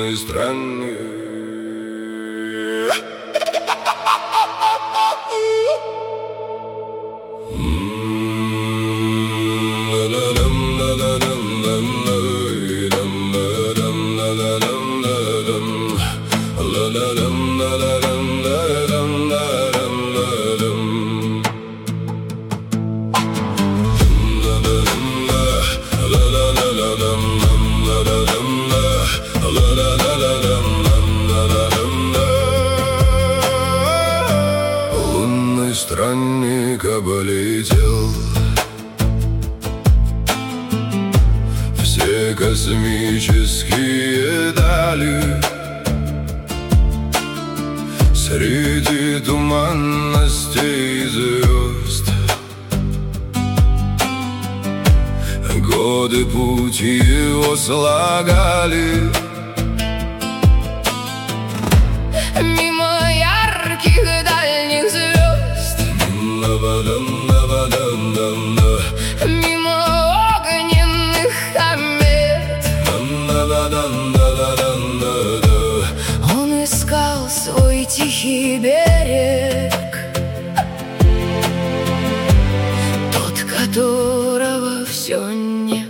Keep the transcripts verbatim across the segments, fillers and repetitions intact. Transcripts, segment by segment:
лунный странник. Лунный странник облетел все космические дали. Среди туманностей звезд годы пути его слагали. Мимо ярких дальних звезд, мимо огненных комет, он искал свой тихий берег, тот, которого все нет.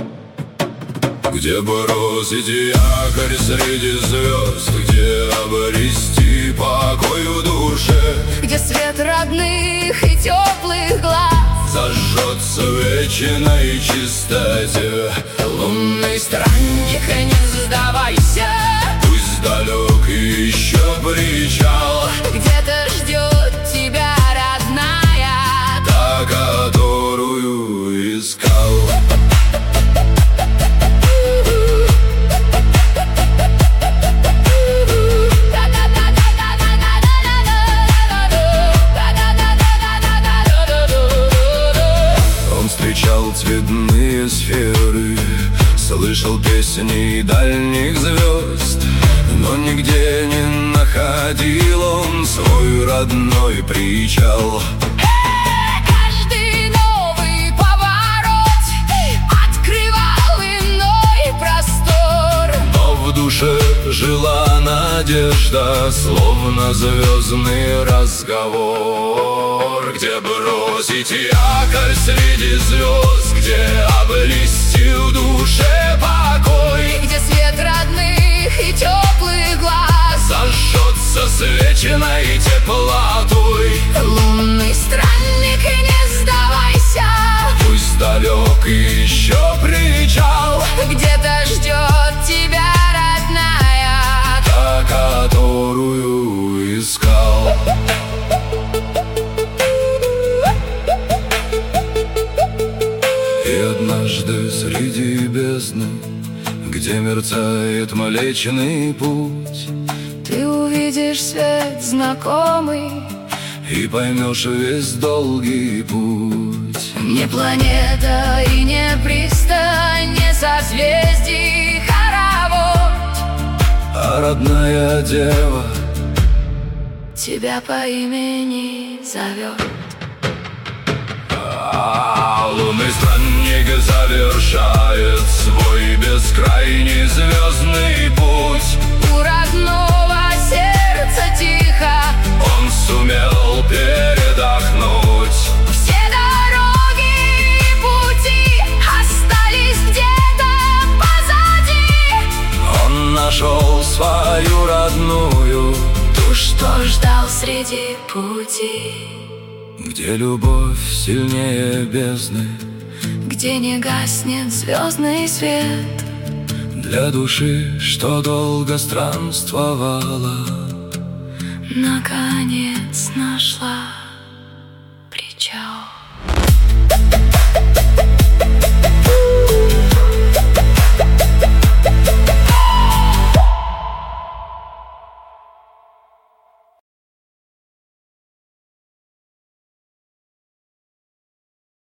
Где бросить якорь среди звезд, где обрести покой в душе, где свет родных и теплых глаз зажжется в вечной чистоте. Лунный странник, не сдавайся, Пусть далекий еще причал, где-то ждет тебя родная, та, которую искал. Он встречал цветные сферы, слышал песни дальних звезд, но нигде не находил он свой родной причал. Каждый новый поворот открывал иной простор, Но в душе жила надежда, словно звездный разговор. Где бросить якорь среди звезд, где обрести в душе покой, где свет родных и теплых глаз зажжется с вечной теплотой. Лунный странник, не сдавайся, Пусть далек еще причал, где-то ждет тебя родная, та, которую искал. И однажды среди бездны, где мерцает Млечный Путь, ты увидишь свет знакомый, и поймешь весь долгий путь. не планета и не пристань, не созвездий хоровод, А родная дева тебя по имени зовет. А лунный странник завершает свой бескрайний звездный путь. У родного сердца тихо Он сумел передохнуть. все дороги и пути остались где-то позади. Он нашел свою родную, Ту, что ждал среди пути, где любовь сильнее бездны, где не гаснет звездный свет, для души, что долго странствовала, наконец нашла.